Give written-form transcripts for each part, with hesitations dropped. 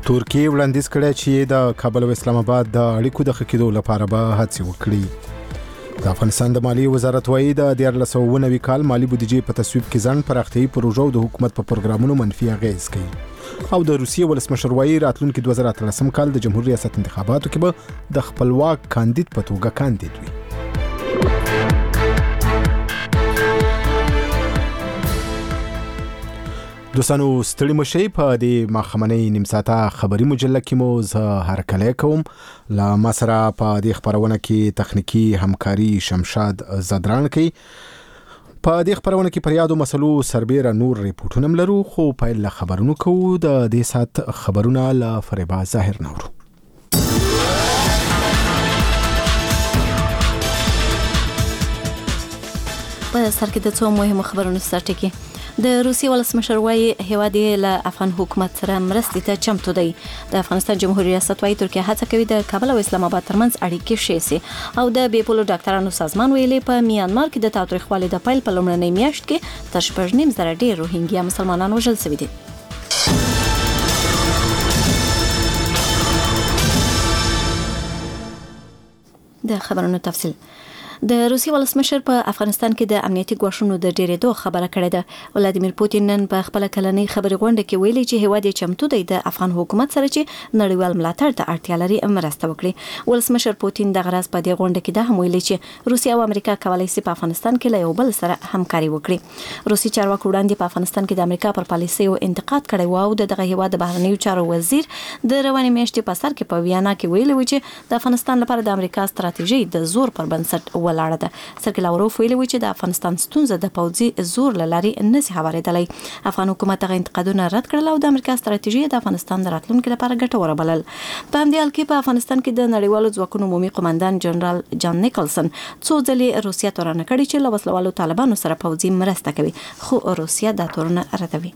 ترکیه وړاندیز کړی چې د کابل او اسلام آباد د اړیکو د ښه کېدو لپاره به هڅې وکړي. د افغانستان د مالیې وزارت وایي د 2019 کال مالی بودیجې په تصویب کې ځنډ پراختیایي پروژو د حکومت په پروګرامونو منفي اغیز کوي. او د روسیې ولسمشر وایي راتلونکي 2013 کال د جمهوریت ریاست انتخاباتو کې به د خپلواک کاندید په توګه کاندید وي. دوستانو ستړي مشي په دې ماخمنۍ نیم ساعته خبري مجله کې مو زه هرکلی کوم. لا ما سره په دې خبرونه کې تخنیکی همکاري شمشاد زدران کوي. په دې خبرونه کې پر یادو مسلو سربېره نور ریپورتونه لرو، خو پیل له خبرونو کوو. د دې سات خبرونه له فریبا ظاهر نورو. په سر کې د څو مهمو خبرونو سره ټکی. د روسیې ولسمشر وایي هیواد یې له افغان حکومت سره مرستې ته چمتو دی. د افغانستان جمهوریت ریاست وایي ترکیه هڅه کوي د کابل او اسلام آباد ترمنځ اړیکې ښې شي. او د بیپولو ډاکټرانو سازمان ویلي په میانمار کې د تاوتریخوالي د پیل په لومړنۍ میاشت کې تر 9.5 ډېر روهینګیا مسلمانان وژل شوي دي. د خبرونو تفصیل. د روسیې ولسمشر په افغانستان کې د امنیتي ګواښونو د ډېرېدو خبره کړې ده. ولادیمیر پوتین نن په خپل کلنۍ خبري غونډه کې ویلي چې هیواد یې چمتو دی د افغان حکومت سره چې نړیوال ملاتړ ته اړتیا لري مرسته وکړي. ولسمشر پوتین د غرض په دې غونډه کې د هم ویلي چې روسیه او امریکا کولای شي په افغانستان کې له یو بل سره همکاري وکړي. روسي چارواکو وړاندې په افغانستان کې د امریکا پر پالیسۍ انتقاد کړی و او دغه هیواد د بهرنیو چارو وزیر د رواني میاشتې په سر کې په ویانا کې ویلي و چې د افغانستان لپاره د امریکا ستراتیژي د زور پر بنسټ ولاړه ده. سرکل اوروف ویلي و چې د افغانستان ستونزه د پوځي زور لاري نشي هوارېدلی. افغان حکومت هغه انتقادونه رد کړل او د امریکا ستراتیژي د افغانستان د راتلونکو لپاره ګټوره بلل. په همدې حال کې په افغانستان کې د نړیوالو ځواکونو عمومي قومندان جنرال جان نیکلسن څو ځلې روسیه تورنه کړې چې له وسلوالو طالبانو سره پوځي مرسته کوي، خو روسیه دا تورنه ردوي.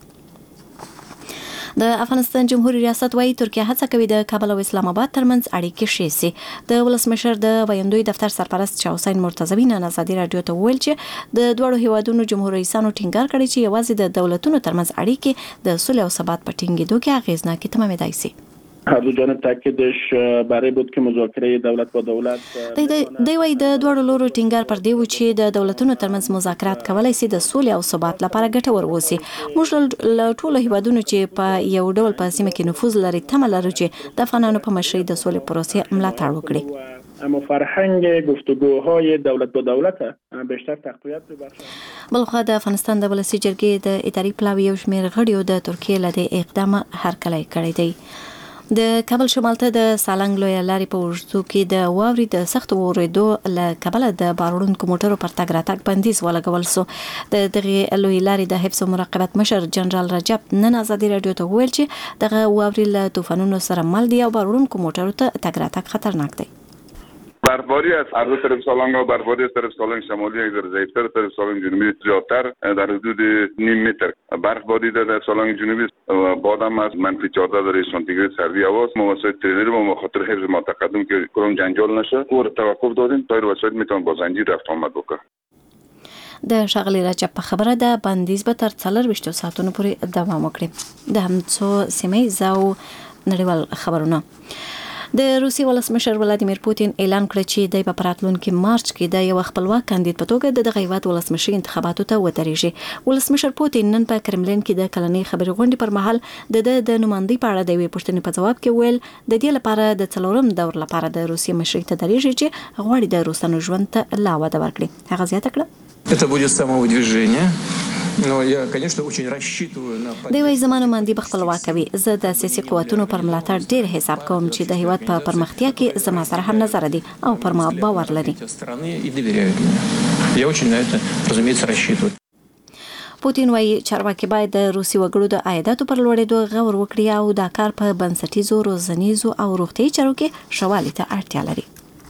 د افغانستان جمهوریت ریاست وایي ترکیه هڅه کوي د کابل او اسلام آباد ترمنځ اړیکې ښې شي. د ولسمشر د ویاندوی دفتر سرپرست شاه حسین مرتضوی نن ازادي رادیو ته وویل چې د دوه هیوادونو جمهور رئیسانو ټینګار کړی چې یوازې د دولتونو ترمنځ اړیکې د صلح او ثبات په ټینګېدو کې اغیزناکې تمامېدای شي. هر دو جانب تاکیدش برای بود که مذاکره دولت با دولت دی وایي د دوه لورو ټینګار پر دی و چې د دولتونو ترمنځ مذاکرات کولای شي د سولې او ثبات لپاره ګټور وسی. موږ له ټولو هیوادونو چې په یو ډول په سیمه کې نفوذ لري تمه لرو چې د افغانانو په مشرۍ د سولې پروسې ملاتړ وکړي. اما فرهنگ گفتگوهای دولت با دولت بیشتر تقویت ببخشد. بلخو د افغانستان د ولسی جرګې د اداري پلاوی یو شمېر غړیو د ترکیه له اقدام هرکلی کړی دی. د کابل شمال ته د سالنګ لوی لارې په اوږدو کې د واورې د سخت اورېدو له کبله د باروړونکو موټرو پر تګ راتګ بندیز ولګول سو. د دغه لوی لارې د حفظ او مراقبت مشر جنرال رجب نن ازادي رادیو ته وویل چې دغه واورې له طوفانونو سره مل دي او باروړونکو موټرو ته تګ راتګ خطرناک دی. برفباری از هر دو طرف سالنگ و برفباری از طرف سالنگ شمالی یک ذره ضعیف‌تر، طرف سالنگ جنوبی زیادتر در حدود نیم متر. برفباری در سالنگ جنوبی باد هم از -14 درجه سانتیگراد سردی هوا است. ما وسایل ترینری ما خاطر حفظ ما تقدم که کدام جنجال نشه او رو توقف دادیم تا وسایل میتونن با زنجیر رفت آمد بکنه. د شغلی رجب په خبره ده بندیز به تر 24 ساعتونو پورې دوام وکړي. د همڅو سیمې زاو نړیوال خبرونه. د روسي ولسمشر ولادیمیر پوتین اعلان کړ چې د راتلونکي مارچ کې د یو خپلواک کاندید په توګه د هیواد ولسمشي انتخاباتو ته ودرېږي. ولسمشر پوتین نن په کرملین کې د کلنۍ خبري غونډې پر مهال د نمائندۍ په اړه د یوې پوښتنې په جواب کې ویل د دې لپاره د 4م دور لپاره د روسي مشرۍ ته درېږي چې غواړي د روسانو ژوند ته لا وده ورکړي. هغه زیاته کړه Это будет самовыдвижение. Но я, конечно, очень рассчитываю на دی وای زمانه ماندی بخپلواک وي. زه د سیاسي قوتونو پر ملاتړ ډیر حساب کوم چې د هیواد په پرمختیا کې زما سره هم نظر دي او پر ما باور لري. Я очень на это, разумеется, рассчитываю. پوتین وایي چارواکي باید د روسي وګړو د عایداتو پر لوړېدو غور وکړي او دا کار په بنسټیزو روزنیزو او روغتیايي چارو کې ښهوالي ته اړتیا لري.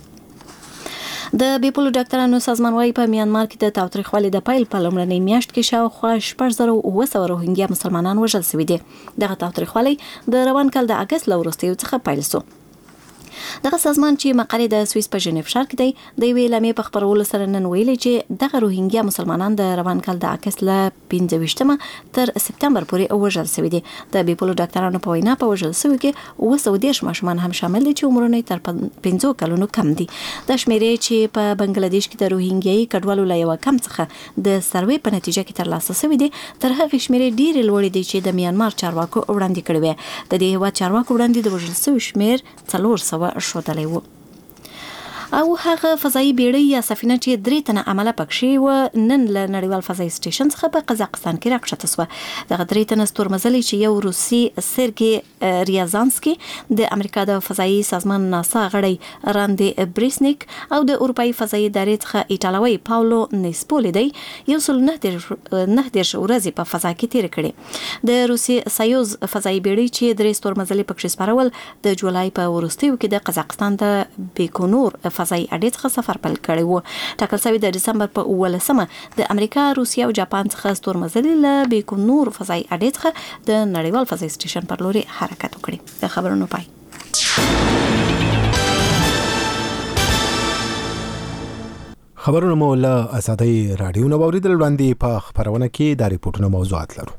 د بیپولو ډاکټرانو سازمان وايي په میانمار کې د تاوتریخوالي د پیل په لومړنۍ میاشت کې شاوخوا 6,900 روهینګیا مسلمانان وژل شوي دي. دغه تاوتریخوالي د روان کال د اگست له وروستیو څخه پیل شو. دغه سازمان چې مقر د سوئیس په ژنیف ښار کې دی د یوې اعلامیې په خپرولو سره نن ویلي چې دغه روهینګیا مسلمانان د روان کال د اګست له 15مه تر سپتمبر پورې وژل شوي دي. د بیپولو ډاکټرانو په وینا په وژل شوي کې 230 ماشومان هم شامل دي چې عمرونه تر 15 کلونو کم دي. د شمیرې چې په بنگلاديش کې د روهینګیایي کډوالو له یو کم څخه د سروې په نتیجه کې ترلاسه شوي دي تر هغه شمیرې ډېرې لوړې دي چې د میانمار چارواکو وړاندې کړې وې. د دې هیواد چارواکو وړاندې د وژل شوي شمیر 400 ښودلی و. او هغه فضایي بیړۍ یا سفینه چې 3 تنه عمله پکښې و نن له نړیوال فضایي سټیشن څخه په قزاقستان کې راکښته شوه. دغه 3 تنه ستورمزلي چې یو روسي سرګي ریازانسکي، د امریکا د فضایي سازمان ناسا غړی راندي بریسنیک او د اروپאי فضایي ادارې څخه ایټالوي پاولو نیسپولي دی، یو سل نه دیرش ورځې په فضا کې تیر کړي. د روسي سایوز فضایي بیړۍ چې 3 ستورمزلي پکښې سپارول د جولای په وروستیو کې د قزاقستان د بیکونور فضایي اډې څخه سفر پیل کړی و. ټاکل شوی د ډسمبر په 18مه د امریکا، روسیا او جاپان څخه ستورمزلي له بیکونور فضایي اډې څخه د نړیوال فضایي سټیشن پر لوري حرکت وکړي. د خبرونو پای. خبرونه مو له آزادۍ رادیو نو اوریدل وړاندې په خبرونه کې د ریپورتونو موضوعات لرو.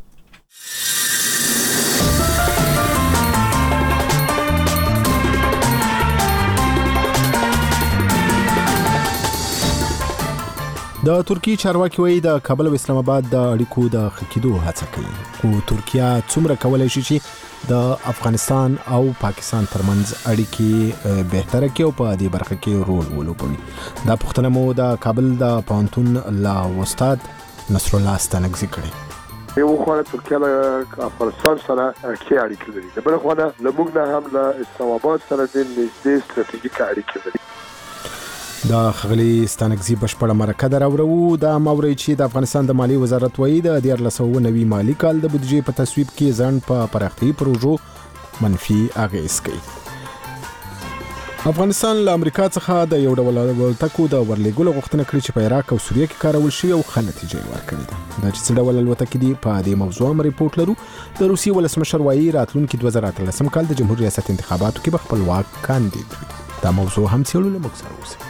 د ترکیه چارواکي وایي د کابل او اسلام آباد د اړیکو د ښه کېدو هڅه کوي، خو ترکیه څومره کولی شي چې د افغانستان او پاکستان ترمنځ اړیکې بهتره کړي او په دې برخه کې رول ولوبوي. دا پوښتنه مو د کابل د پوهنتون له استاد نصر الله ستانکزي کړې. یو خو ترکیه له افغانستان سره کې اړیکې لري، بل خو له موږ نه هم له اسلام آباد سره د نږدې ستراتیژیک اړیکې لري. دا خغلی ستانکزي بشپړه مرکه دراوړو. دا موري چې د افغانستان د مالی وزارت وایي د 2019 مالی کال د بودیجې په تصویب کې ځان په پراختیايي پروژو منفي اغیز کوي. افغانستان له امریکا څخه د یو ډول الوتکو د ورلېږلو غوښتنه کړې چې په عراق او سوریه کې کارول شوي او ښه نتیجه یې ورکړې ده. دا چې څه ډول الوتکې دي په دې موضوع هم ریپورټ لرو. د روسیې ولسمشر وایي راتلونکي 2013 کال د جمهور ریاست انتخاباتو کې به خپلواک کاندید وي. دا موضوع هم څېړو. له موږ سره اوسئ.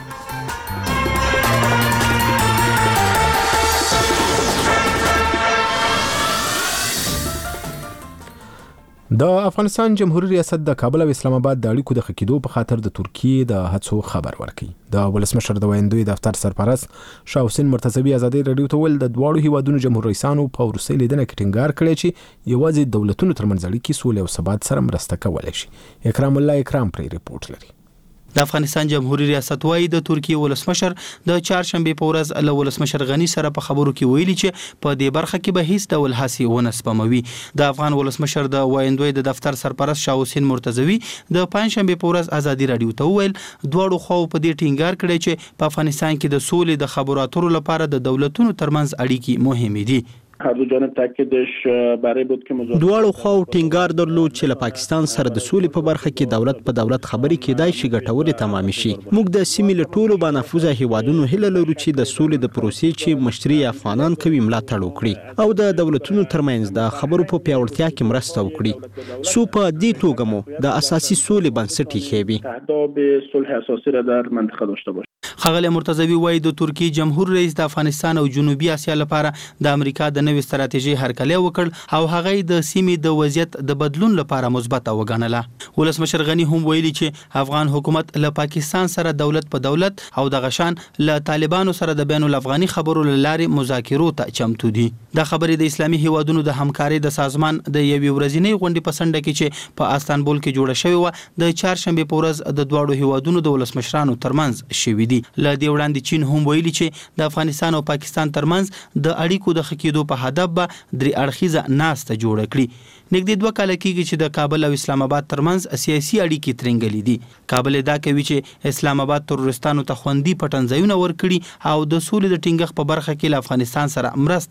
د افغانستان جمهوریت ریاست د کابل او اسلام آباد د اړیکو د ښه کېدو په خاطر د ترکیې د هڅو خبر ورکړي. د ولسمشر د ویاندوی دفتر سرپرست شاه حسین مرتضوی ازادي رادیو ته ویل د دواړو هیوادونو جمهور رئیسانو په وروستۍ لیدنه کې ټینګار کړی چې یوازې دولتونو ترمنځ اړیکې سولې او ثبات سره مرسته کولی شي. اکرام الله اکرام پرې ریپورټ لري. د افغانستان جمهوریت ریاست وایي د ترکیه ولسمشر د چهارشنبه په ورځ له ولسمشر غنی سره په خبرو کې ویلي چې په دې برخه کې به هیڅ ډول هڅې ونه سپموي. د افغان ولسمشر د ویاندوی د دفتر سرپرست شاه حسین مرتضوی د پنځشنبه په ورځ ازادي رادیو ته ویل دواړو خواو په دې ټینګار کړی چې په افغانستان کې د سولې د خبرو اترو لپاره د دولتونو ترمنځ اړیکې مهمې دي. هر دو جانب تاکیدش برای بود که دواړو خواو ټینګار درلود چې له پاکستان سره د سولې په برخه کې دولت په دولت خبرې کېدای شي ګټورې تمام شي. موږ د سیمې له ټولو بانفوذه هیوادونو هیله لرو چې د سولې د پروسې چې مشري افغانان کوي ملاتړ وکړي او د دولتونو ترمنځ د خبرو په پیاوړتیا کې مرسته وکړي. سو په دې توګه مو د اساسي سولې بنسټ ایښی. اهداف صلح اساسی را در منطقه داشته باشه. خغلی مرتضوی وایي د ترکیه جمهور رئیس د افغانستان او جنوبي اسیا لپاره د امریکا د نوې ستراتیژي هرکلی وکړ او هغه د سیمې د وضعیت د بدلون لپاره مثبت وګڼله. ولسمشر غنی هم ویلي چې افغان حکومت له پاکستان سره دولت په دولت او د غشان له طالبانو سره د بین الافغاني خبرو لارې مذاکرو ته چمتو دي. د خبرې د اسلامي هیوادونو د همکارۍ د سازمان د یوې ورځنۍ غونډې په سنډه کې چې په استانبول کې جوړه شوې و د چهارشنبه په ورځ د دواړو هیوادونو د ولسمشرانو ترمنځ شوې دي. له دې وړاندې چین هم ویلي چې د افغانستان او پاکستان ترمنځ د اړیکو د ښه کېدو په هدف به درې اړخیزه ناسته جوړه کړي. نږدې 2 کاله کېږي چې د کابل او اسلام آباد ترمنځ سیاسي اړیکې ترنګلې دي. کابل دا کوي چې اسلام آباد ترورستانو ته خوندي پټنځایونه ورکړي او د سولې د ټینګښت په برخه کې له افغانستان سره مرسته نه کوي.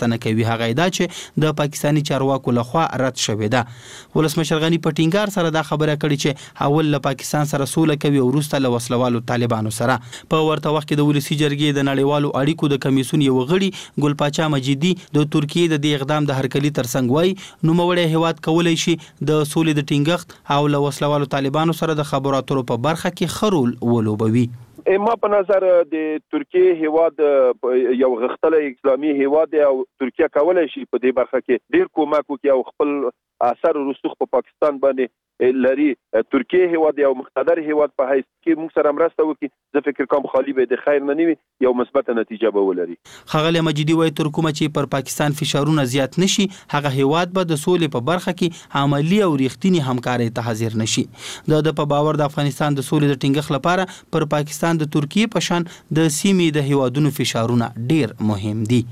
هغه دا چې د پاکستاني چارواکو لخوا رد شوې ده. ولسمشر غنی په ټینګار سره دا خبره کړې چې اول له پاکستان سره سوله کوي او وروسته له وسلوالو طالبانو سره. په ورته وخت کې د ولسی جرګې د نړیوالو اړیکو د کمیسیون یو غړي ګل پاچا مجیدي د ترکیې د دې اقدام د هرکلي ترڅنګ وایي نوموړی هیواد کولای شي د سولې د ټینګښت او له وسلوالو طالبانو سره د خبرو اترو په برخه کې خرول ولوبوي. ما په نظر د ترکیه هیواد یو غښتلی اسلامي هیواد او ترکیه کولای شي په دې برخه کې ډیر کومک وکړي او خپل اثر رسوخ په پاکستان باندې لري. ترکیه هیواد یو مقتدر هیواد په حیث کې موږ سره مرسته وکړي. زه فکر کوم خالی به د خیر نه نیوي یو مثبت نتیجه به ولري. ښاغلی مجیدي وایي تر کومه چې پر پاکستان فشارونه زیات نشي هغه هیواد به د سولې په برخه کې عملی او ریښتینی همکارۍ ته حاضر نشي. د په باور د افغانستان د سولې د ټینګښت لپاره پر پاکستان د ترکیه په شان د سیمې د هیوادونو فشارونه ډیر مهم دي.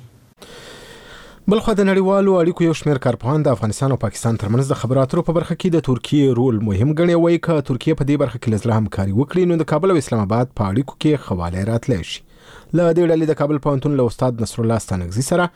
بلخو د نړیوالو اړیکو یو شمېر کارپوهان د افغانستان او پاکستان ترمنځ د خبرو اترو په برخه کې د ترکیې رول مهم ګڼي. وایي که ترکیه په دې برخه کې له زړه همکاري وکړي نو د کابل او اسلام آباد په اړیکو کې خواله راتلی شي. له دې ډلې د کابل پوهنتون له استاد نصر الله ستانکزي سره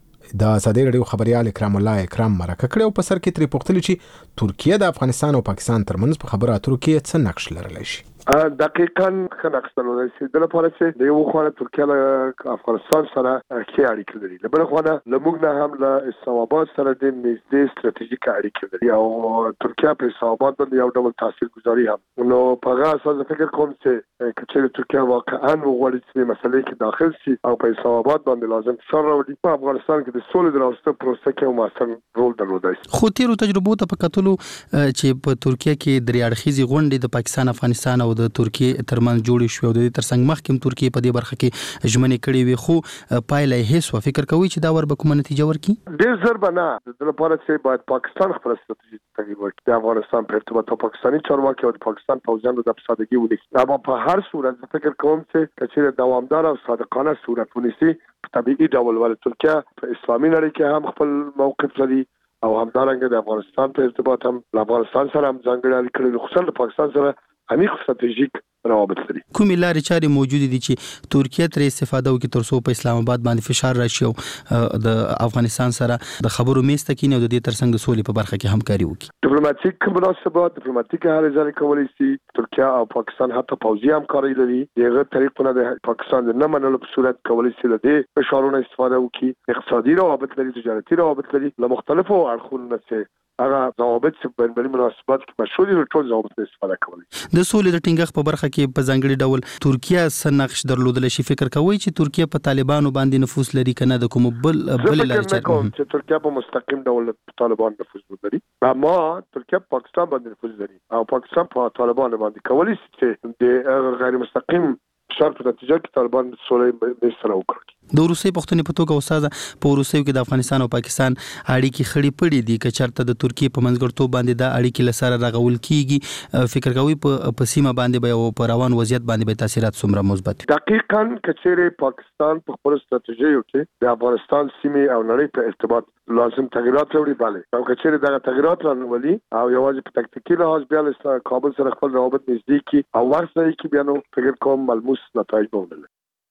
د ازادي رادیو خبريال اکرام الله اکرام مرکه کړې او په سر کې ترې پوښتنه چې ترکیه د افغانستان او پاکستان ترمنځ په خبرو اترو کې څه نقش لرلی شي. دقیقاً خنقستلو شي د لپاره چې د یو خواله ترکیه له افغانستان سره کې اړیکې لري. له بل خوا له موږ نه هم له اسلام آباد سره د نږدې ستراتیژیک اړیکې لري او ترکیه په اسلام آباد باندې یو ډول تاثیرګذاري هم. نو په هغه اساس فکر کوم چې کچې ترکیه واقعاً وغواړي چې مسلې کې داخل شي او په اسلام آباد باندې لازم فشار راوړي په افغانستان کې د سولې د راوستلو پروسه کې موثر رول درلودای شي. خو تیرو تجربو ته په کتلو چې په ترکیه کې درې اړخیزې غونډې د پاکستان افغانستان او د ترکیه ترمنځ جوړې شوې او د دې ترڅنګ مخکې ترکیه په دې برخه کې ژمنې کړې وي خو پایله یې هیڅ فکر کوي چې دا ور به کومه نتیجه ورکړي. ډېر زر به نه د لپاره چې باید پاکستان خپل ستراتیژي تغییر وکړي. د افغانستان په ارتباط پاکستاني چارواکي او د پاکستان پوځیانو د سادهګي ونیسي. اما په هر صورت فکر کوم چې کچې دوامدار او صادقانه صورت ونیسي په طبيعي ډول ول ترکیه په اسلامي نړۍ کې هم خپل موقف لري او همدارنګه د افغانستان په ارتباط هم له افغانستان سره هم ځانګړي اړیکې لري. خصوصا د پاکستان سره عمیق ستراتیژیک روابط لري. کومې لارې چارې موجود دي چې ترکیه ترې استفاده وکړي تر څو په اسلام آباد باندې فشار راشي او د افغانستان سره د خبرو میز ته کیني او د دې ترڅنګ د سولې په برخه کې همکاري وکړي. ډیپلوماټیک مناسبات ډیپلوماټیک هلې ځلې کولی شي. ترکیه او پاکستان حتی پوځي همکاري لري. دغه طریقونه د پاکستان د نه منلو په صورت کولی شي له دې فشارونو استفاده وکړي. اقتصادي روابط لري، تجارتي روابط لري، له مختلفو اړخونو څخه هغه ضوابط چې په بین‌المللي مناسبات کې مشهور دي ټول ضوابط استفاده کوي. د سولې د ټینګښت په برخه کې په ځانګړي ډول ترکیه څه نقش درلودل شي؟ فکر کوي چې ترکیه په طالبانو باندې نفوذ لري کنه د کوم بل لارې چې ترکیه په مستقیم ډول طالبان نفوذ لري، اما ترکیه پاکستان باندې نفوذ لري او پاکستان په طالبان باندې کولی شي چې د غیر مستقیم شرط په نتیجه کې طالبان سولې سره وکړي. د روسي پښتنې په توګه استاد په روسیو کې د افغانستان او پاکستان اړیکې خړې پړې دي که چېرته د ترکیه په منځګړتوب باندې د اړیکې لسره راغول کیږي فکر کوي په سیمه باندې به او په روان وضعیت باندې به تاثیرات څومره مثبت؟ دقیقاً کچېره پاکستان په خپل ستراتیژي کې د افغانستان سیمه او نړۍ په ارتباط لازم تغیرات لري bale او کچېره دا تغیرات رانولي او یوازې په تکتیکي لحاظ بیا له کابل سره خپل روابط نږدې کی او ورسره کې بیا نو فکر کوم ملموس نتایج ومنل.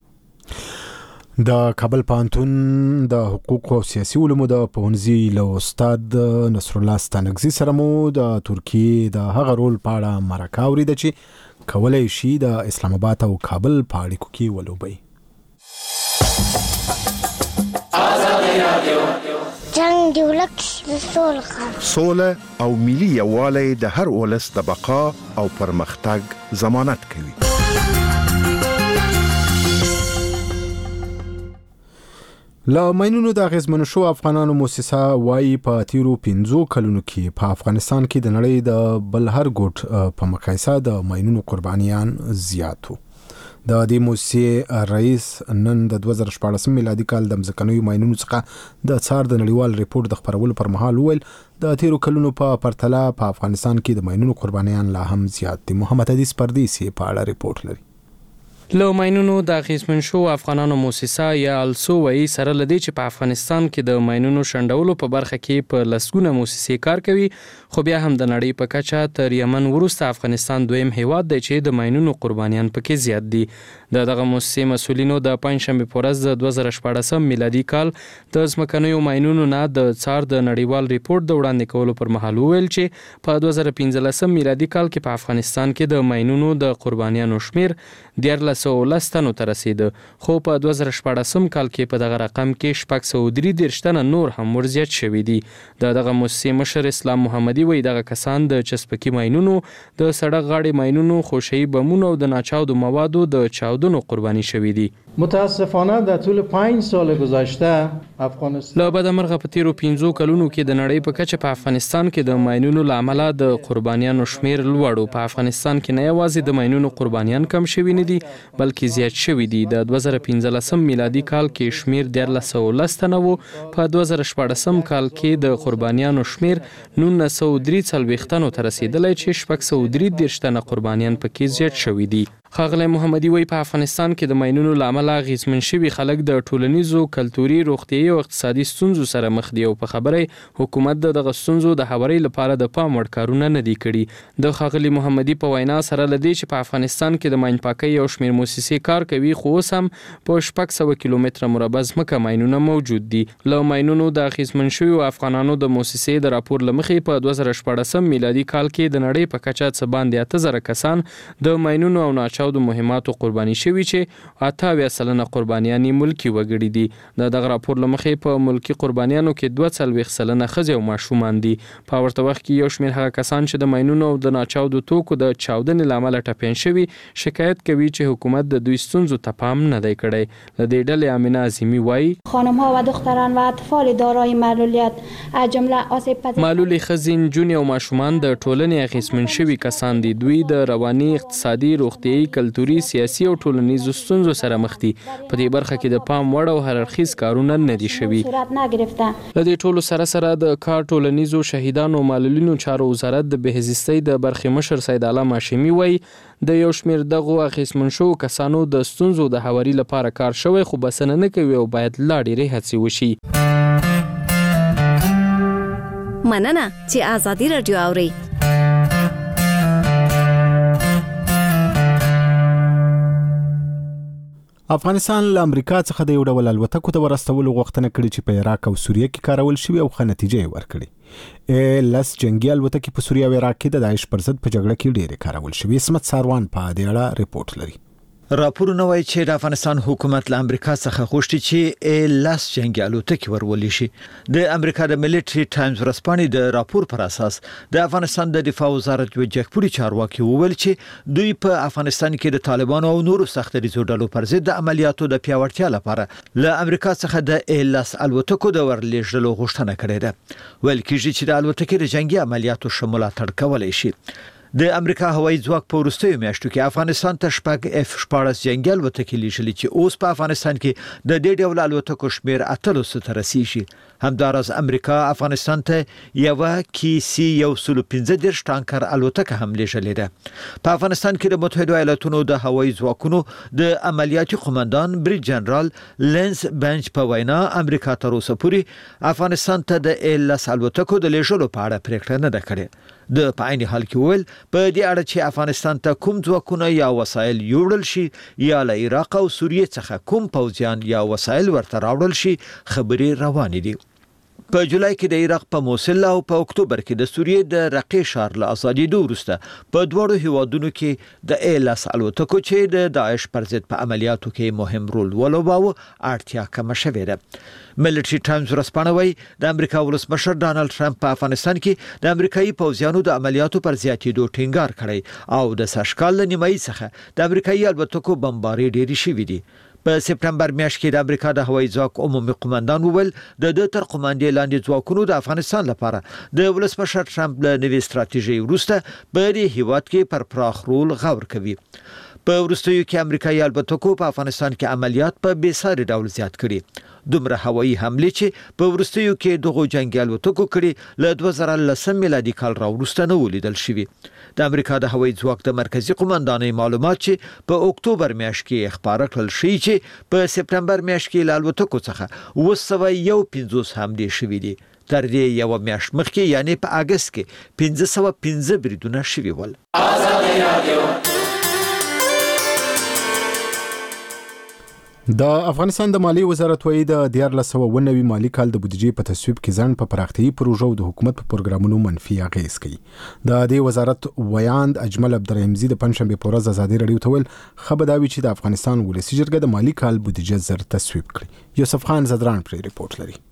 د کابل پوهنتون د حقوق او سیاسي علومو د پوهنځي له استاد نصر الله ستانکزي سره مو د ترکیه د هغه رول په اړه مرکه اورېده چې کولای شي د اسلام آباد او کابل په اړیکو کې ولوبي. جنگ دی ولک سوله او ملي یووالی د هر ولس د بقا او پرمختګ ضمانت کوي. لا ماینونو د اغیزمنو شو افغانانو موسسه وایي په تیرو 15 کلونو کې په افغانستان کې د نړۍ د بل هر ګوټ په مقایسه د ماینونو قربانیان زیاتو. د دې موسسې رئیس نن د 2014 میلادي کال د مځکنیو ماینونو څخه د څار د نړیوال ریپورت د خبرولو پر مهال وویل د تیرو کلونو په پرتله په افغانستان کې د ماینونو قربانیان لا هم زیات دي. محمد حدیث پردیسی په اړه ریپورت لري. له ماینونو د اغیزمن شو افغانانو موسسه یا السو وایي سره لدی چې په افغانستان کې د ماینونو شندولو په برخه کې په لسګونه موسسې کار کوي، خو بیا هم د نړۍ په کچه تر یمن وروسته افغانستان دویم هیواد دی چې د ماینونو قربانیان پکې زیات دي. دغه موسسې مسولینو د پنځشنبه په ورځ د 2014 میلادي کال د ځمکنیو ماینونو نه د څار د نړیوال ریپورت د وړاندې کولو پر مهال وویل چې په 2015 میلادي کال کې په افغانستان کې د ماینونو د قربانیانو شمیر 1310 تنو ته رسیده، خو په 2014 کال کې په دغه رقم کې 633 تنه نور هم ورزیات شوي دي. دغه موسسې مشر اسلام محمدي وایي دغه کسان د چسپکي ماینونو، د سړک غاړې ماینونو، خوشه‌ای بمونو او د ناچاودو موادو د چاودنو قرباني شوي دي. متاسفانه در طول 5 سال گذشته افغانستان له بدمرغه په تیرو 15 کلونو کې د نړۍ په کچه په افغانستان کې د ماینونو له امله د قربانیانو شمیر لوړ. په افغانستان کې نه یوازې د ماینونو قربانیان کم شوي نه دي بلکې زیات شوي دي. د 2015 میلادي کال کې شمیر 1310 تنه وو، په 2014 کال کې د قربانیانو شمیر 1943 تنو ته رسیدلی چې 633 تنه قربانیان پکې زیات شوي دي. ښاغلی محمدي وایي په افغانستان کې د ماینونو له امله اغېزمن شوي خلک د ټولنیزو، کلتوري، روغتیایي او اقتصادي ستونزو سره مخ دي او په خبره حکومت دغه ستونزو د هواري لپاره د پام وړ کارونه نه دي کړي. د ښاغلي محمدي په وینا سره لدی چې په افغانستان کې د ماین پاکۍ او شمیر موسسې کار کوي، خو اوس هم په 600 کیلومتره مربع ځمکه ماینونه موجود دي. له ماینونو د اغېزمن شویو افغانانو د موسسې د راپور له مخې په 2014 میلادي کال کې د نړۍ په کچه څه باندې 8000 کسان د ماینونو او د مهماتو قرباني شوي چې 88% قربانیان ملکی وګړي دي. دغه راپور له مخې په ملکی قربانیانو کې 42% ښځې او ماشومان دي. په ورته وخت کې یو شمېر هغه کسان چې د ماینونو او د ناچاودو توکو د چاودنې له امله ټپیان شوي شکایت کوي چې حکومت د دوی ستونزو ته پام نه دی کړی. له دې ډلې امینه عظیمی وایي خانم‌ها و دختران و اطفال دارای معلولیت از جمله آسیب پذیر معلولې ښځې، نجونې او ماشومان د ټولنې اغېزمن شوي کسان دي. دوی د رواني، اقتصادي، روغتیایي، کلتوري، سیاسي او ټولنیزو ستونزو سره مخ دي. په دې برخه کې د پام وړ او هررخیز کارونه نه دي شوي. له دې ټولو سره د کار، ټولنیزو، شهیدانو او معلولینو چارو وزارت د بهزیستۍ د برخې مشر سید اعلی هاشمي وایي د یو شمېر دغو اغېزمن شوو کسانو د ستونزو د هواري لپاره کار شوی، خو بسنه نه کوي او باید لا ډېرې هڅې وشي. مننه چې آزادي رادیو اورئ. افغانستان له امریکا څخه د یو ډول الوتکو د ورستولو غوښتنه کړې چې په عراق او سوریه کې کارول شوي او ښه نتیجه یې ورکړې. لس جنگي الوتکې په سوریه او عراق کې د داعش پر ضد په جګړه کې ډېرې کارول شوي. اسمت ساروان په دې اړه ریپورت لري. راپورونه وایي چې د افغانستان حکومت له امریکا څخه غوښتي چې لاس جنگي الوتکې ورولي شي. د امریکا د ملټري ټایمز ورځپاڼې د راپور پر اساس د افغانستان د دفاع وزارت یو جګپوړي چارواکي وویل چې دوی په افغانستان کې د طالبانو او نورو سختریزو ډلو پر ضد د عملیاتو د پیاوړتیا لپاره له امریکا څخه د لاس الوتکو د ورلېږدلو غوښتنه کړې ده. ویل کېږي چې د الوتکې د جنگي عملیاتو شمولاتړ کولای شي. د امریکا هوایي ځواک په وروستیو میاشتو کې افغانستان ته شپږ F-14 جنگي الوتکې لیږلي چې اوس په افغانستان کې د دې ډول الوتکو شمیر 800 ته رسیږي. همداراز امریکا افغانستان ته یو KC-115 ټانکر الوتکه هم لیږلې ده. په افغانستان کې د متحده ایالاتونو د هوایي ځواکونو د عملیاتي قومندان بریج جنرال لینس بنچ په وینا امریکا تر اوسه پورې افغانستان ته د A-10 الوتکو د لیږلو په اړه پریکړه نه ده کړې. د پایني حال کې ویل په دې اړه چې افغانستان ته کوم ځواکونه یا وسایل یوړل شي یا له عراق او سوریه څخه کوم پوځیان یا وسایل ورته راوړل شي خبرې روانې دي. په جولای کې د عراق په موصل او په اکتوبر کې د سوریه د رقې ښار له ازادېدو وروسته په دوړو هیوادونو کې د A-10 الوتکو چې د داعش پر ضد په عملیاتو کې مهم رول ولوباوه اړتیا کمه شوې ده. ملټري ټایمز ورځپاڼه وایي د امریکا ولسمشر ډانلډ ټرمپ په افغانستان کې د امریکایي پوځیانو د عملیاتو پر زیاتېدو ټینګار کړی او د سږکال له نیمایي څخه د امریکایي الوتکو بمبارۍ ډېرې شوې دي. په سپټمبر میاشت کې د امریکا د هوایي ځواک عمومي قومندان وویل د تر قوماندې لاندې ځواکونو د افغانستان لپاره د ولسمشر ټرمپ له نوې ستراتیژۍ وروسته په دې هیواد کې پر پراخ رول غور کوي. په وروستیو کې امریکایي الوتکو په افغانستان کې عملیات په بې ساري ډول زیات کړي. دومره هوایي حمله چې په وروستیو کې دغه جنگي الوتکو کړي له 2010 میلادي کال راوروسته نه ولیدل شوي. د امریکا د هوایي ځواک د مرکزی قومندانۍ معلومات چې په اکتوبر میاشت کې خبره کړل شي چې په سپتمبر میاشت کې له الوتکو څخه 251 حملې شوې دي. تر دې یو میاشت مخکې یعنی په اگست کې 515 بریدونه شوي ول. د افغانستان د مالیې وزارت وایي د 2019 مالی کال د بودیجې په تصویب کې ځنډ په پراختیايي پروژو د حکومت په پروګرامونو منفي اغیز کوي. د دې وزارت ویاند اجمل عبدالرحیمزی د پنځشنبه په ورځ ازادي رادیو ته ویل خبر دا وی چې د افغانستان ولسی جرګه د مالی کال بودیجه زر تصویب کړي. یوسف خان زدران پر ریپورت لري.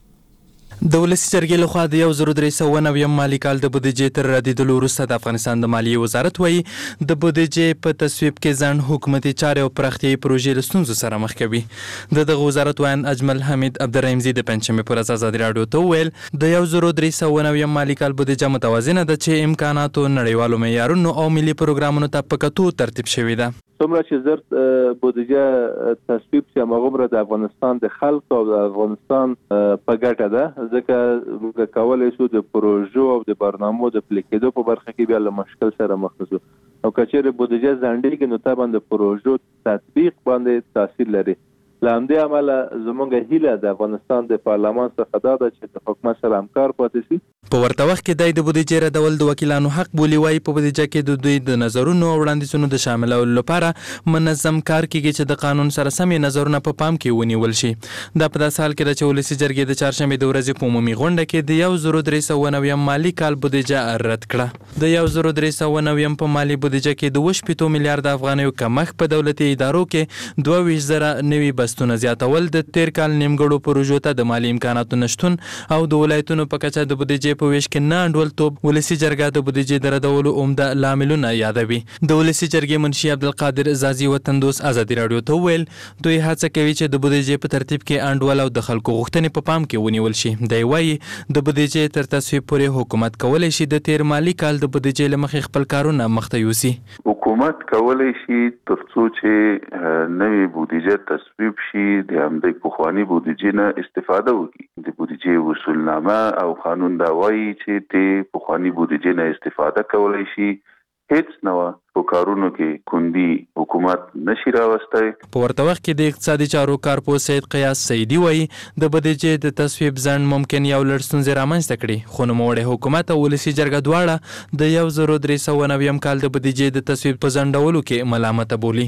د ولسی جرګې لخوا د 1399 مالی کال د بودیجې تر ردیدلو وروسته د افغانستان د مالیې وزارت وایي د بودیجې په تصویب کې ځنډ حکومتي چارې او پراختیايي پروژې له ستونزو سره مخ کوي. دغه وزارت ویاند اجمل حمید عبدالرحیمزی د پنځمې پر ورځ ازادي رادیو ته ویل د 1399 مالی کال بودیجه متوازنه ده چې امکاناتو نړیوالو معیارونو او ملي پروګرامونو ته په کتو ترتیب شوی ده. څومره چې زر بودیجه تصویب چې هغه د افغانستان د خلکو او د افغانستان په ګټه ده ځکه موږ کولای شو د پروژو او د برنامو د پلي کېدو په برخه کې بیا له مشکل سره مخ شو او کچېره بودیجه ځنډېږي نو طبعا د پروژو تطبیق باندې تاثیر لري. له همدې امله زموږ هیله د افغانستان د پارلمان څخه دا ده چې د حکومت سره همکار پاتې شي. په ورته وخت کې د بودیجې ردول د وکیلانو حق بولی وایي په بودیجه کې د دوی د نظرونو او وړاندیزونو د شاملولو لپاره منظم کار کیږي چې د قانون سره سم نظرونه په پام کې ونیول شي. دا په داسې حال کې د ولسی جرګې د چهارشنبه د ورځې په عمومي غونډه کې د 1399 مالی کال بودیجه رد کړه. د 1399 په مالی بودیجه کې د 2.5 میلیارډ افغانیو کمښت په دولتي ادارو کې 22,000 نوي بستونه زیاتول د تیر کال نیمګړو پروژو ته د مالی امکاناتو نشټون او د ولایتونو په کچه د بودیجې په ویش کې نه انډولتوب ولسی جرګه د بودیجې د ردولو عمده لاملونه یادوي. د ولسی جرګې منشي عبدالقادر زازي وطن دوست ازادي رادیو ته ویل دوی هڅه کوي چې د بودیجې په ترتیب کې انډول او د خلکو غوښتنې په پام کې ونیول شي. دی وایي د بودیجې تر تصویب پورې حکومت کولی شي د تیر مالی کال د بودیجې له مخې خپل کارونه مخته یوسي. حکومت کولی شي ترڅو چې نوې بودیجه تصویب شي د همدې پخوانی بودیجې نه استفاده وکړي. د بودیجې وصولنامه او قانون دا وایي چې د پخوانی بودیجې نه استفاده کولی شي هیڅ نو په کارونو کې کندي حکومت نشي راوستای. په ورته وخت کې د اقتصادي چارو کارپوه سید قیاس سیدی وایي د بودیجې د تصویب ځنډ ممکن یو لړ ستونزې رامنځته کړي خو نوموړی حکومت او ولسی جرګه دواړه د 1399 کال د بودیجې د تصویب په ځنډولو کې ملامته بولي.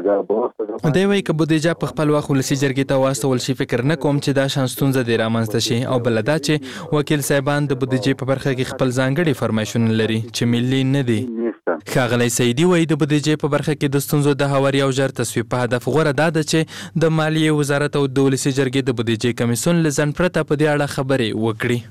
دی وایي که بودیجه په خپل وخت ولسی جرګې ته واستول شي فکر نه کوم چې دا شان ستونزه دې رامنځته شي او بل دا چې وکیل صاحبان د بودیجې په برخه کې خپل ځانګړي فرمایشونه لري چې ملي نه دي. ښاغلی سیدی وایي د بودیجې په برخه کې د ستونزو د هواري او ژر تصویب په هدف غوره دا ده چې د مالیې وزارت او د ولسی جرګې د بودیجې کمیسیون له ځنډ پرته په دې اړه خبرې وکړي.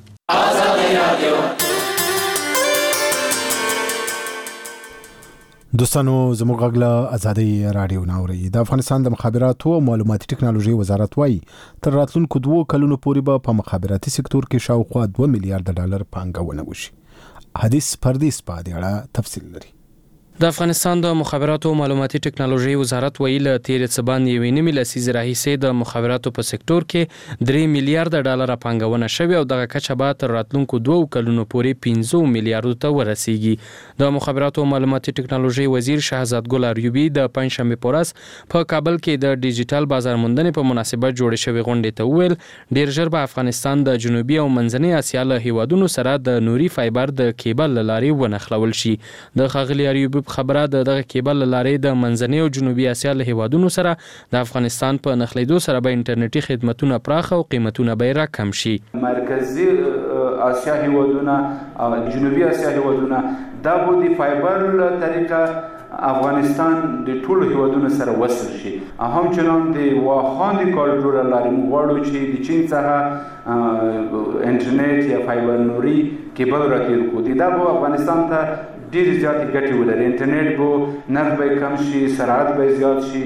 دوستانو زموږ غږ له ازادي رادیو ناوري. د افغانستان د مخابراتو او معلوماتي ټکنالوژي وزارت وایي تر راتلونکو 2 کلونو پورې به په مخابراتي سکتور کې شاوخوا 2 میلیارډ ډالر پانګونه وشي. حدیث پردیس په دې اړه تفصیل لري. د افغانستان د مخابراتو او معلوماتي ټکنالوژي وزارت ویل تیر څبان 1.5 لسیزې راهیسې د مخابراتو په سکتور کې 3 میلیارډ ډالر پانګونه شوې او دغه کچه به تر راتلونکو 2 کلونو پورې 15 میلیارډ ته ورسیږي. د مخابراتو او معلوماتي ټکنالوژي وزیر شهزاد ګل اریوبی د پنځشنبه په ورځ په کابل کې د ډیجیټل بازار موندنې په مناسبت جوړې شوې غونډې ته ویل ډیر ژر به افغانستان د جنوبي او منځنۍ اسیا له هیوادونو سره د نوري فایبر د کیبل لارې ونښلول شي. د ښاغلي اریوبی خبره دغه کیبل لارې د منځنۍ او جنوبي اسیا له هیوادونو سره د افغانستان په نښلیدو سره به انټرنیټي خدماتونه پراخ او قیمتونه به راکم شي. مرکزی آسیا هیوادونه او جنوبي اسیا هیوادونه دا به د فایبر له طریقه افغانستان د ټولو هیوادونو سره وصل شي. همچنان د واخان د کاریډور لارې موږ غواړو چې د چین څخه انټرنیټ یا فایبر نوري کیبل راکېر کړو. دا به افغانستان ته ډېرې زیاتې ګټې ولري. انټرنیټ به نرخ به کم شي، سرعت به زیات شي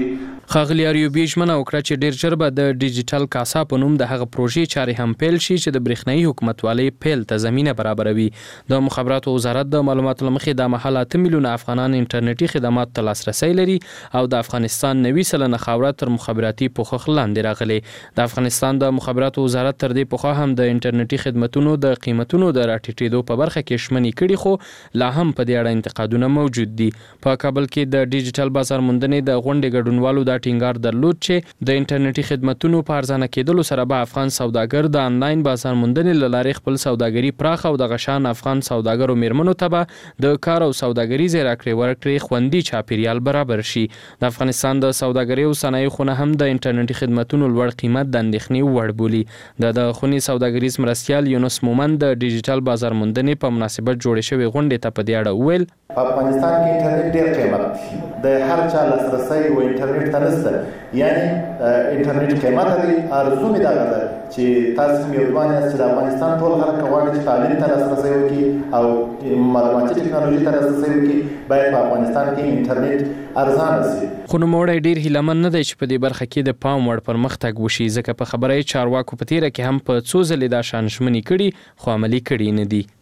ښاغلي اریوبي ژمنه وکړه چې ډیر ژر به د ډیجیټل کاسا په نوم د هغه پروژې چارې هم پیل شي چې د برېښنايي حکومتوالۍ پیل ته زمینه برابروي. د مخابراتو وزارت د معلوماتو لمخې د محل 8 میلیونه افغانان انټرنیټي خدمات ته لاسرسی لري او د افغانستان 90% خاوره تر مخابراتي پوښښ لاندې راغلي. د افغانستان د مخابراتو وزارت تر دې پخوا هم د انټرنیټي خدماتونو د قیمتونو د راټیټېدو په برخه کې شمنې کړي، خو لا هم په دې اړه انتقادونه موجود دي. په کابل کې د ډیجیټل بازار موندنې د غونډې ګډونوالو دا ټینګار درلود چې د انټرنیټي خدماتونو په ارزانه کېدلو سره به افغان سوداګر د انلاین بازار موندنې له لارې خپل سوداګري پراخه او د غشان افغان سوداګرو میرمنو ته به د کار او سوداګریزې راکړې ورکړې خوندي چاپیریال برابر شي. د افغانستان د سوداګرۍ او صنایعو خونه هم د انټرنیټي خدماتونو لوړ قیمت د اندېښنې وړ بولي. د خوني سوداګریز مرستیال یونس مومن د ډیجیټل بازار موندنې په مناسبت جوړې شوې غونډې ته په دې اړه وویل په افغانستان کې انټرنیټ ډېر قیمت دی، د هر چا لاسرسی و انټرنیټ ته نشته، یعنی انټرنیټ قیمت دی. ارزو مې دغه ده چې تاسو هم یو ځوان یاست چې د افغانستان ټول خلک غواړي چې تعلیم ته لاسرسی وکړي او معلوماتي ټکنالوژي ته لاسرسی وکړي، باید په افغانستان کې انټرنیټ ارزانه شي. خو نوموړی ډیر هیلهمن نه دی چې په دې برخه کې د پام وړ پرمختګ وشي، ځکه په خبره یې چارواکو په تیره کې هم په څو ځلې دا شان ژمنې کړي خو عملي کړي نه دي.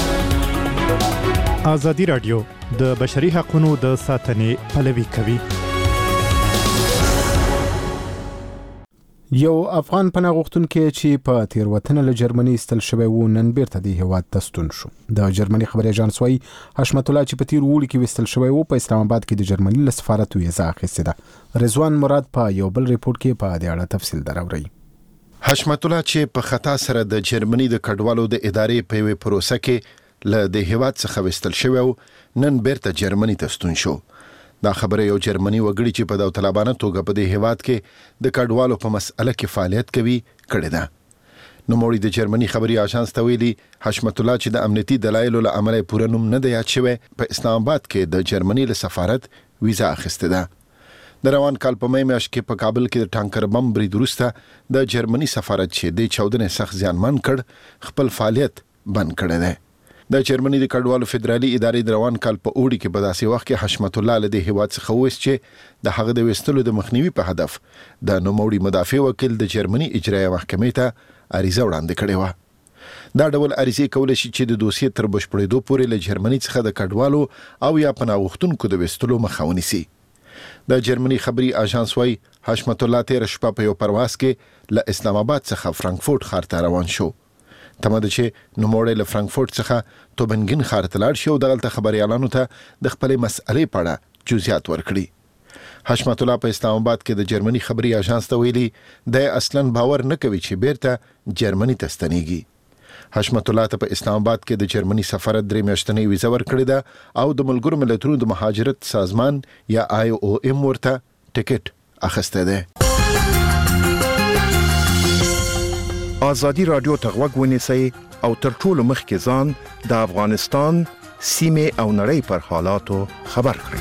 ازادي راډیو د بشري حقوقو د ساتنې پلوي کوي. یو افغان پناه غوښتونکی چې په تیروتنه له جرمني استل شوی و نن بیرته د هیواد ته ستون شو. د جرمني خبري اژانس وايي حشمت الله چې په تیر وړي کې وستل شوی و په اسلام آباد کې د جرمني له سفارت ویزه اخیسته ده. رضوان مراد په یو بل ریپورت کې په دې اړه تفصیل دراوړي. حشمت الله چې په خطا سره د جرمني د کډوالو د ادارې په وی پروسه کې له د هیواد څخه وستل شوی و نن بیرته جرمني ته ستون شو. دا خبره یو جرمني وګړي چې په داوطلبانه توګه په دې هیواد کې د کډوالو په مسأله کې فعالیت کوي کړی ده. نوموړي د جرمني خبري اژانس ته ویلي حشمت الله چې د امنیتي دلایلو له امله پوره نوم نه دی یاد شوی، په اسلام آباد کې د جرمني له سفارت ویزه اخیسته ده. د روان کال په مې میاشت کې په کابل کې د ټانکر بم برید وروسته د جرمني سفارت چې د چاودنې سخت زیانمن کړ خپل فعالیت بند کړی دی. د جرمني د کډوالو فدرالي ادارې د روان کال په اوړي کې په داسې وخت کې حشمت الله له هیواد څخه وست چې د هغه د وستلو د مخنیوي په هدف د نوموړي مدافع وکیل د جرمني اجرایه محکمې ته عریضه وړاندې کړې و. دا ډول عریضې کولای شي چې د دوسیې تر بشپړېدو پورې له جرمني څخه د کډوالو او یا پناه غوښتونکو د وستلو مخه ونیسي. د جرمني خبري اژانس وايي حشمت الله تیر شپه په یو پرواز کې له اسلام آباد څخه فرانکفورت ښار ته روان شو. تمه ده چې نوموړی له فرانکفورت څخه توبنګن ښار ته لاړ شي او دغلته خبريالانو ته د خپلې مسئلې په اړه جزئیات ورکړي. حشمت الله په اسلام آباد کې د جرمني خبري اژانس ته ویلي د اصلاً باور نه کوي چې بیرته جرمني ته ستنېږي. حشمت الله ته په اسلام آباد کې د جرمني سفارت 3 میاشتنۍ ویزه ورکړې ده او د ملګرو ملتونو د مهاجرت سازمان یا IOM ورته ټیکټ اخیسته ده. ازادي راډیو ته غوږ ونیسئ او تر ټولو مخکې ځان د افغانستان سیمې او نړۍ پر حالاتو خبر کړئ.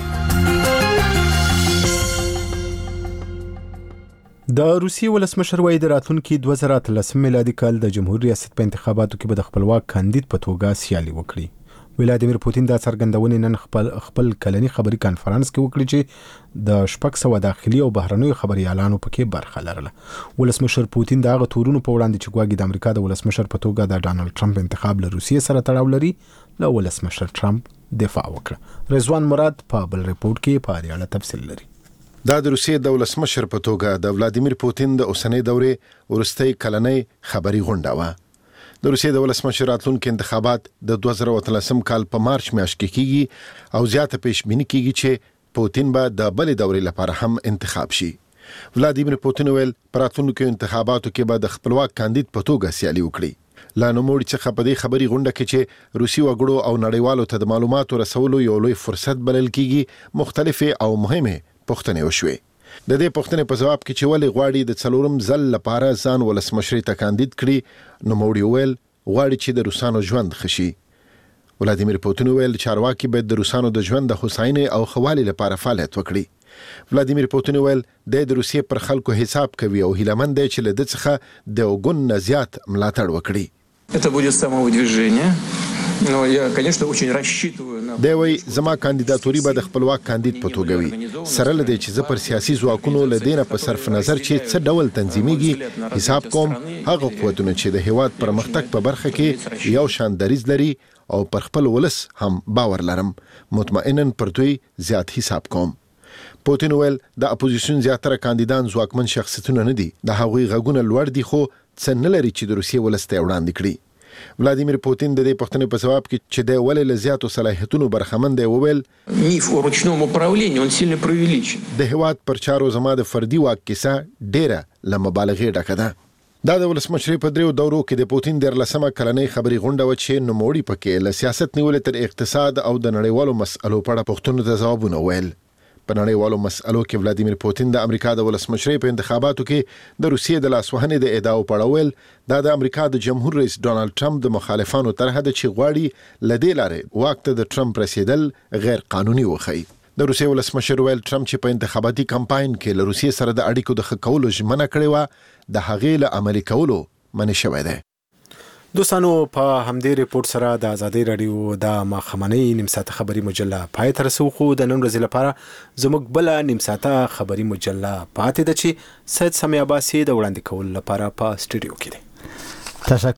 د روسیې ولسمشر وايي د راتلونکي 2013 میلادي کال د جمهوریت ریاست په انتخاباتو کې به د خپلواک کاندید په توګه سیالي وکړي. ولادیمیر پوتین دا څرګندونې نن خپل کلني خبري کانفرنس کې وکړي چې د 600 داخلي او بهرنیو خبريالانو پکې برخه لرله. ولسمشر پوتین دا غو تورونو په وړاندې چې ګواګي د امریکا د ولسمشر په توګه د ډانلډ ټرمپ انتخاب له روسیې سره تړاو لري له ولسمشر ټرمپ دفاع وکړه. رضوان مراد په بل ریپورت کې په اړه تفصیل لري. دا د روسیې د ولسمشر په توګه د ولادیمیر پوتین د اوسنۍ دورې ورستۍ کلنۍ خبري غونډه و. د روسیې د ولسمشر راتلونکي انتخابات د 2013 کال په مارچ میاشت کې کیږي او زیاته پیشبینی کیږي چې پوتین به د بلې دورې لپاره هم انتخاب شي. ولادیمیر پوتین ویل پر راتلونکو انتخاباتو کې به د خپلواک کاندید په توګه سیالي وکړي. لا نوموړي څخه په دې خبري غونډه کې چې روسي وګړو او نړیوالو ته د معلوماتو رسولو یو لوی فرصت بلل کیږي مختلفه او مهمه پوښتنې وشوي. د دې پوښتنې په جواب کې چې ولې غواړي د څلورم ځل لپاره ځان ولسمشر ته کاندید کړي نوموړي ویل غواړي چې د روسانو ژوند خشي. ولادیمیر پوتین ویل چارواکي باید د روسانو د ژوند د هوساینې او خوالي لپاره فعالیت وکړي. ولادیمیر پوتین ویل د روسیې پر خلکو حساب کوي او هیلمن دی چې له دې څخه د وګون زیات ملاتړ وکړي. Это будет самовыдвижение Но я, конечно, очень рассчитываю на... دی وایي زما کاندیداتوري به د خپلواک کاندید په توګه وي سره له دې چې زه پر سیاسي ځواکونو له دې نه په صرف نظر چې څه ډول تنظیمېږي حساب کوم هغه قوتونه چې د هیواد پرمختګ په برخه کې یو شان دریځ لري او پر خپل ولس هم باور لرم مطمئنا پر دوی زیات حساب کوم پوتین ویل د اپوزیشن زیاتره کاندیدان ځواکمن شخصیتونه نه دي د هغوی غږونه لوړ دي خو څه نه لري چې د روسیې ولس ته وړاندې کړي ولادیمیر پوتین د دې پوښتنې په ځواب کې چې د ولې له زیاتو صلاحیتونو برخمن دی وویل миф о ручном управлении он сильно преувеличен. د هیواد پر چارو زما د فردي واک کیسه ډیره له مبالغې ډکه ده دا د ولسمشرۍ په دریو دورو کې د پوتین د 13مه کلنۍ خبري غونډه و چې نوموړي پکې له سیاست نیولې تر اقتصاد او د نړیوالو مسألو په اړه پوښتنو ته ځوابونه ویل په نړیوالو مسألو کې ولادیمیر پوتین د امریکا د ولسمشرۍ په انتخاباتو کې د روسیې د لاسوهنې د ادعاو په اړه ویل دا د امریکا د جمهور رئیس ډونالد ټرمپ د مخالفانو طرحه ده چې غواړي له دې لارې واک ته د ټرمپ رسیدل غیر قانوني وښيي د روسیې ولسمشر ویل ټرمپ چې په انتخاباتي کمپاین کې له روسیې سره د اړیکو د ښه کولو ژمنه کړې وه د هغې له عملي کولو منع شوی دی دوستانو په همدې ریپورت سره د ازادي رادیو د ماخمنۍ نیم ساعته خبري مجله پای ته رسو خو د نن ورځې لپاره زموږ بل نیم ساعته خبري مجله پاتې ده چې سید سمیع عباسي د وړاندې کول لپاره په سټوډیو کې دی